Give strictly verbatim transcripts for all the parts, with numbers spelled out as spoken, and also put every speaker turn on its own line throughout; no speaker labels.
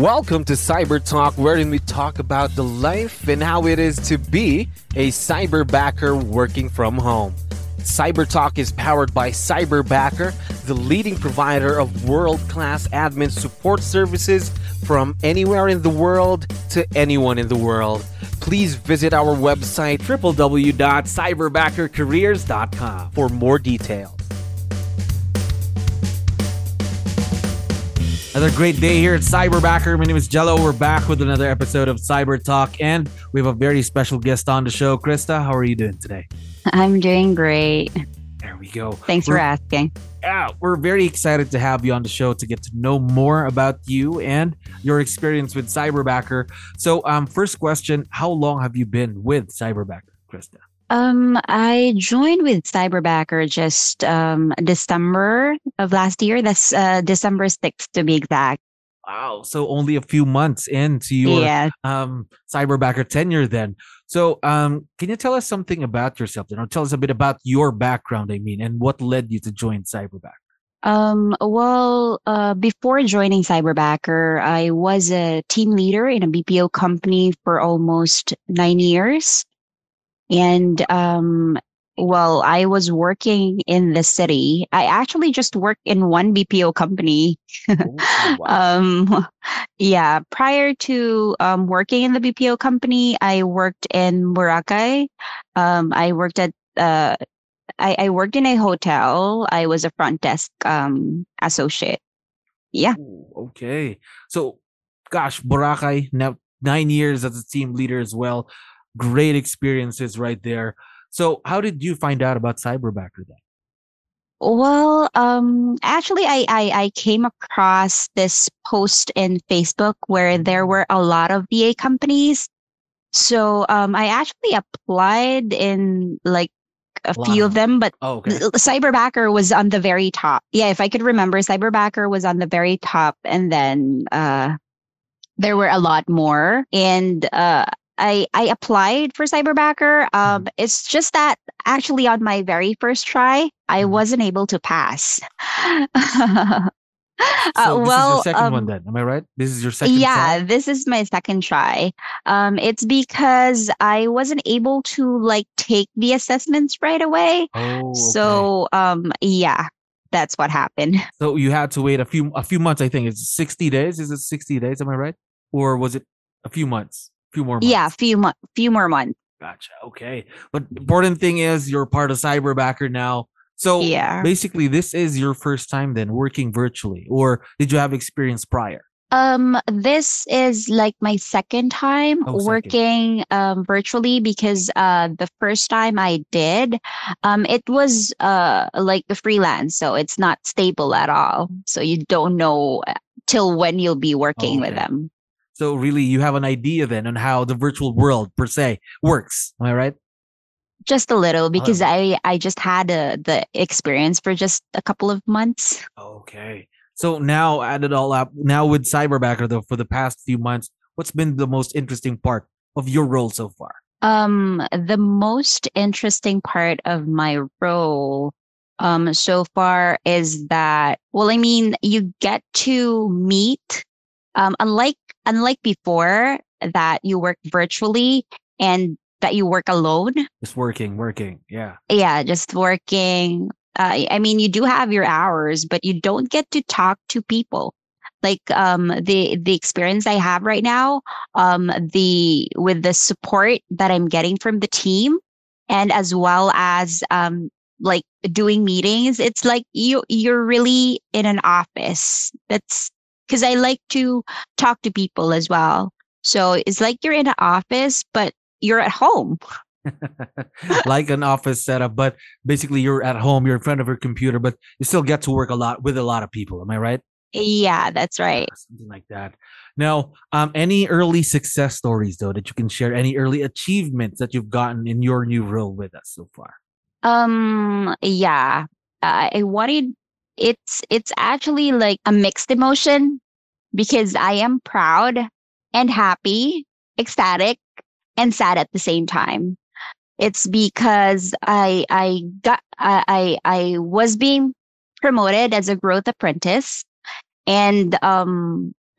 Welcome to Cyber Talk, wherein we talk about the life and how it is to be a cyberbacker working from home. Cyber Talk is powered by Cyberbacker, the leading provider of world-class admin support services from anywhere in the world to anyone in the world. Please visit our website
w w w dot cyberbacker careers dot com
for more details.
Another great day here at Cyberbacker. My name is Jello. We're back with another episode of Cyber Talk, and we have a very special guest on the show. Krista, how are you doing today?
I'm doing great.
There we go.
Thanks
we're,
for asking.
Yeah, we're very excited to have you on the show to get to know more about you and your experience with Cyberbacker. So, um, first question, how long have you been with Cyberbacker, Krista?
Um, I joined with Cyberbacker just um December of last year. That's uh December sixth to be exact.
Wow, so only a few months into your
Yeah.
um Cyberbacker tenure then. So, um, can you tell us something about yourself then, or tell us a bit about your background, I mean, and what led you to join Cyberbacker?
Um, well, uh, before joining Cyberbacker, I was a team leader in a B P O company for almost nine years. And um, well, I was working in the city. I actually just worked in one B P O company.
Oh, wow.
um, yeah, prior to um, working in the B P O company, I worked in Boracay. Um, I worked at uh, I, I worked in a hotel. I was a front desk um, associate. Yeah.
Ooh, okay. So, gosh, Boracay, now nine years as a team leader as well. Great experiences right there. So, how did you find out about Cyberbacker then?
Well, um, actually, I, I I came across this post in Facebook where there were a lot of V A companies. So um, I actually applied in like a few of
Wow.
them, but
Oh, okay.
Cyberbacker was on the very top. Yeah, if I could remember, Cyberbacker was on the very top, and then uh, there were a lot more. And uh, I I applied for Cyberbacker. Um,
Mhm.
it's just that actually on my very first try, I
Mhm.
wasn't able to pass. uh,
So, this is your
well,
second one
um,
then. Am I right? This is your second
yeah,
try?
this is my second try. Um, it's because I wasn't able to like take the assessments right away.
Oh, okay.
So, um, yeah, that's what happened.
So you had to wait a few a few months, I think. It's sixty days. Is it sixty days? Am I right? Or was it a few months? Few more
Yeah,
months.
few mo- few more months.
Gotcha. Okay. But important thing is you're part of Cyberbacker now. So
Yeah.
basically, this is your first time then working virtually, or did you have experience prior?
Um, this is like my second time
Oh, second.
working um virtually because uh the first time I did, um it was uh like the freelance, so it's not stable at all. So you don't know uh, till when you'll be
Oh,
working with
okay.
them.
So really, you have an idea then on how the virtual world per se works. Am I right?
Just a little
A little
because
bit.
I I just had uh, the experience for just a couple of months.
Okay. So now add it all up. Now with Cyberbacker though, for the past few months, what's been the most interesting part of your role so far?
Um, the most interesting part of my role um so far is that, well, I mean, you get to meet um unlike unlike before that you work virtually and that you work alone.
Just working, working. Yeah.
Yeah, just working. Uh, I mean, you do have your hours, but you don't get to talk to people. Like um, the the experience I have right now, um, the with the support that I'm getting from the team, and as well as um, like doing meetings, it's like you you're really in an office. That's because I like to talk to people as well. So it's like you're in an office, but you're at home.
Like an office setup, but basically you're at home, you're in front of your computer, but you still get to work a lot with a lot of people. Am I right?
Yeah, that's
Yeah,
right.
something like that. Now, um, any early success stories though that you can share? Any early achievements that you've gotten in your new role with us so far?
Um, yeah. Uh, I wanted it's it's actually like a mixed emotion because I am proud and happy, ecstatic, and sad at the same time. It's because I I got I I, I was being promoted as a growth apprentice, and um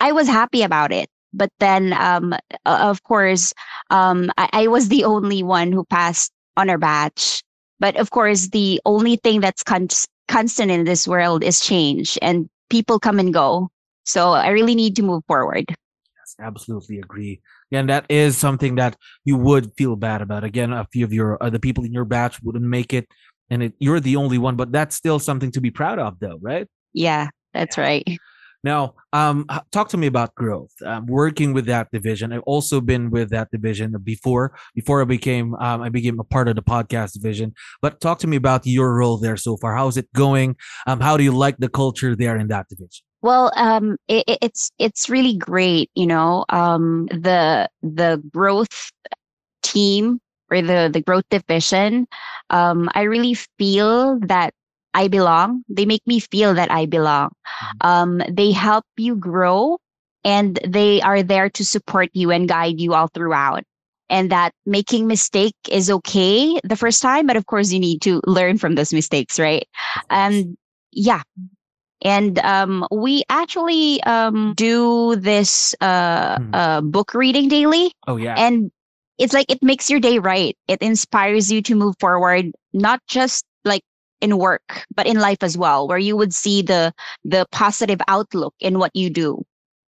I was happy about it. But then, um, o- of course, um, I, I was the only one who passed on our batch. But of course, the only thing that's con- constant in this world is change, and people come and go. So I really need to move forward.
Yes, absolutely agree. And that is something that you would feel bad about. Again, a few of your uh, the people in your batch wouldn't make it, and it, you're the only one. But that's still something to be proud of, though, right?
Yeah, that's
Yeah.
right.
Now, um, h- talk to me about growth. Um, working with that division, I've also been with that division before. Before I became, um, I became a part of the podcast division. But talk to me about your role there so far. How's it going? Um, how do you like the culture there in that division?
Well, um, it, it- it's it's really great. You know, um, the the growth team or the the growth division. Um, I really feel that I belong. They make me feel that I belong.
Mhm.
Um, they help you grow, and they are there to support you and guide you all throughout. And that making mistake is okay the first time, but of course you need to learn from those mistakes, right?
Of course.
And yeah, and um, we actually um, do this uh,
Mhm.
uh, book reading daily.
Oh yeah.
And it's like it makes your day right. It inspires you to move forward, not just like in work, but in life as well, where you would see the the positive outlook in what you do.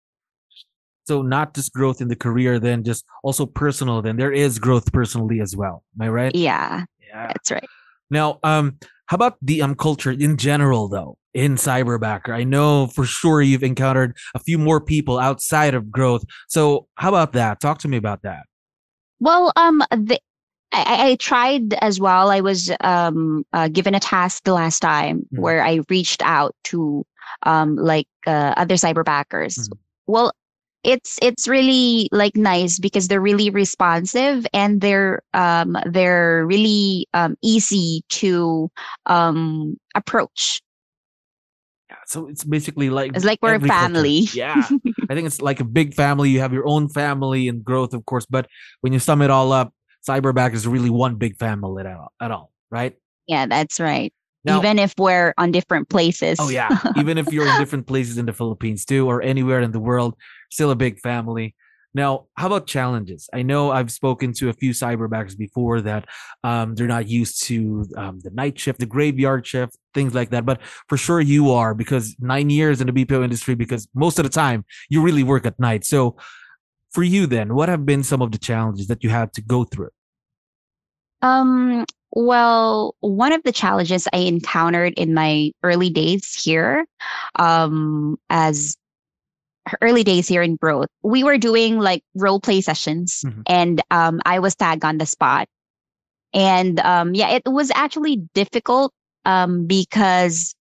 So not just growth in the career, then just also personal. Then there is growth personally as well. Am I right?
Yeah,
Yeah.
that's right.
Now, um, how about the um culture in general though in Cyberbacker? I know for sure you've encountered a few more people outside of growth. So how about that? Talk to me about that.
Well, um, the, I, I I tried as well. I was um uh, given a task the last time
Mhm.
where I reached out to um like uh, other cyberbackers.
Mhm.
Well, it's it's really like nice because they're really responsive, and they're um they're really um easy to um approach.
Yeah, so it's basically like
It's like we're a
every culture.
family.
Yeah. I think it's like a big family. You have your own family and growth, of course. But when you sum it all up, Cyberback is really one big family at all, at all, right?
Yeah, that's right.
Now,
Even if we're on different
oh
places.
yeah, even if you're in different places in the Philippines too, or anywhere in the world, still a big family. Now, how about challenges? I know I've spoken to a few cyberbacks before that um, they're not used to um, the night shift, the graveyard shift, things like that. But for sure, you are because nine years in the B P O industry. Because most of the time you really work at night. So for you, then, what have been some of the challenges that you had to go through?
Um, well, one of the challenges I encountered in my early days here, um, as early days here in growth, we were doing like role play sessions,
Mhm.
and um, I was tagged on the spot. And um, yeah, it was actually difficult um, because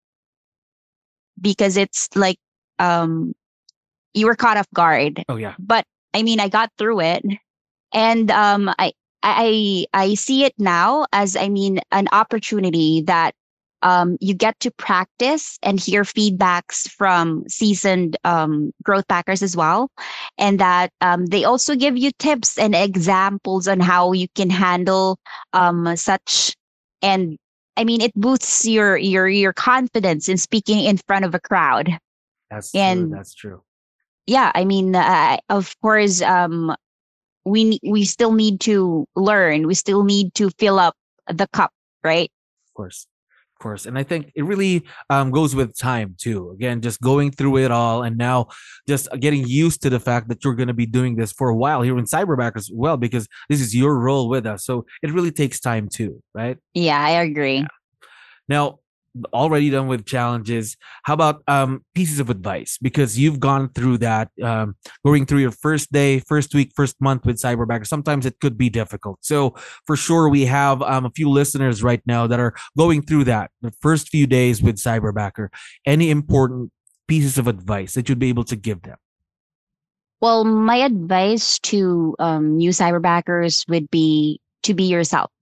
because it's like um, you were caught off guard.
Oh yeah,
But I mean, I got through it, and um, I I I see it now as, I mean, an opportunity that um, you get to practice and hear feedbacks from seasoned um, growth backers as well, and that um, they also give you tips and examples on how you can handle um, such. And I mean, it boosts your your your confidence in speaking in front of a crowd.
that's true.
And
That's true.
yeah, I mean, uh, of course, um, we ne- we still need to learn. We still need to fill up the cup, right?
Of course, of course. And I think it really um, goes with time too. Again, just going through it all and now just getting used to the fact that you're going to be doing this for a while here in Cyberback as well, because this is your role with us. So it really takes time too, right?
Yeah, I agree.
Now, already done with challenges. How about um, pieces of advice? Because you've gone through that, um, going through your first day, first week, first month with Cyberbacker. Sometimes it could be difficult. So for sure, we have um, a few listeners right now that are going through that the first few days with Cyberbacker. Any important pieces of advice that you'd be able to give them?
Well, my advice to um, new cyberbackers would be to be yourself.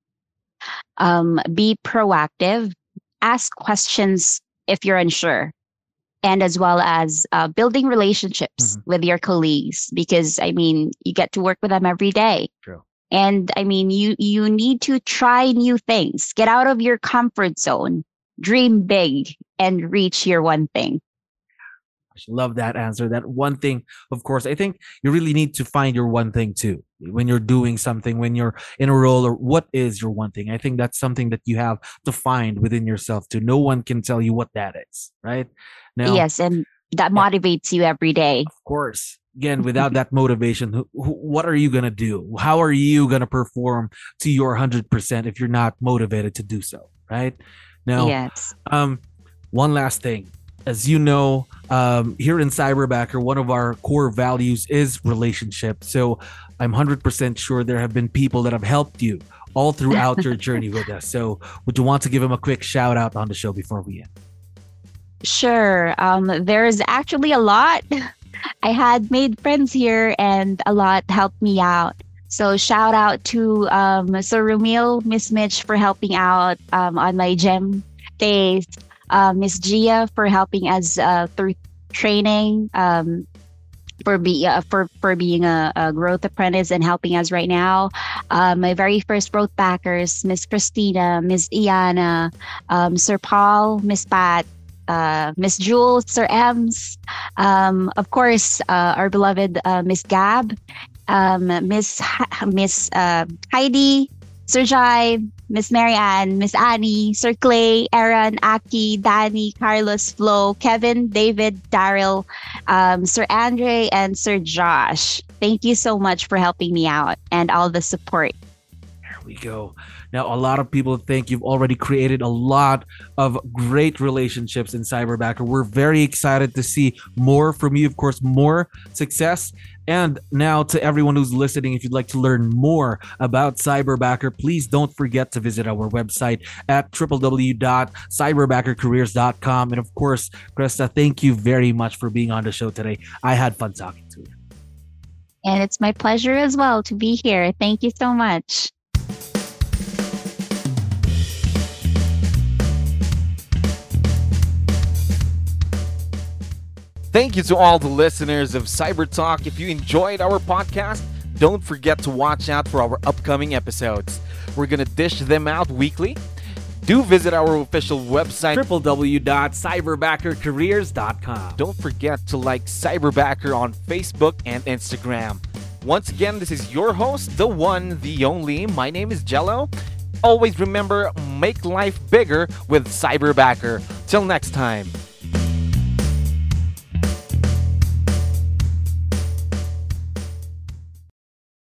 Um, be proactive. Ask questions if you're unsure, and as well as uh, building relationships
Mhm.
with your colleagues, because I mean, you get to work with them every day.
True.
And I mean, you you need to try new things, get out of your comfort zone, dream big, and reach your one thing.
gosh, love that answer. That one thing, of course, I think you really need to find your one thing too. When you're doing something, when you're in a role, or what is your one thing? I think that's something that you have to find within yourself too. No one can tell you what that is, right? Now,
Yes, and that
yeah,
motivates you every day.
of course. Again, without that motivation, who, who, what are you gonna do? How are you gonna perform to your hundred percent if you're not motivated to do so, right? Now,
Yes.
um, one last thing. As you know, um, here in Cyberbacker, one of our core values is relationship. So I'm one hundred percent sure there have been people that have helped you all throughout your journey with us. So would you want to give them a quick shout out on the show before we end?
Sure. Um, there's actually a lot. I had made friends here and a lot helped me out. So shout out to um, Sir Rumil, Miss Mitch for helping out um, on my gym days. Uh, Miss Gia for helping us uh, through training. Um, for be uh, for for being a, a growth apprentice and helping us right now. Uh, my very first growth backers, Miss Christina, Miss Iana, um, Sir Paul, Miss Pat, uh, Miss Jules, Sir Ems, um, of course, uh, our beloved uh, Miss Gab, um, Miss ha- Miss uh, Heidi, Sir Jai, Miss Marianne, Miss Annie, Sir Clay, Aaron, Aki, Danny, Carlos, Flo, Kevin, David, Daryl, um, Sir Andre, and Sir Josh. Thank you so much for helping me out and all the support.
There we go. Now, a lot of people think you've already created a lot of great relationships in Cyberbacker. We're very excited to see more from you, of course, more success. And now to everyone who's listening, if you'd like to learn more about Cyberbacker, please don't forget to visit our website at w w w dot cyberbacker careers dot com. And of course, Krista, thank you very much for being on the show today. I had fun talking to you.
And it's my pleasure as well to be here. Thank you so much.
Thank you to all the listeners of Cyber Talk. If you enjoyed our podcast, don't forget to watch out for our upcoming episodes. We're going to dish them out weekly. Do visit our official website,
w w w dot cyberbacker careers dot com.
Don't forget to like Cyberbacker on Facebook and Instagram. Once again, this is your host, the one, the only. My name is Jello. Always remember, make life bigger with Cyberbacker. Till next time.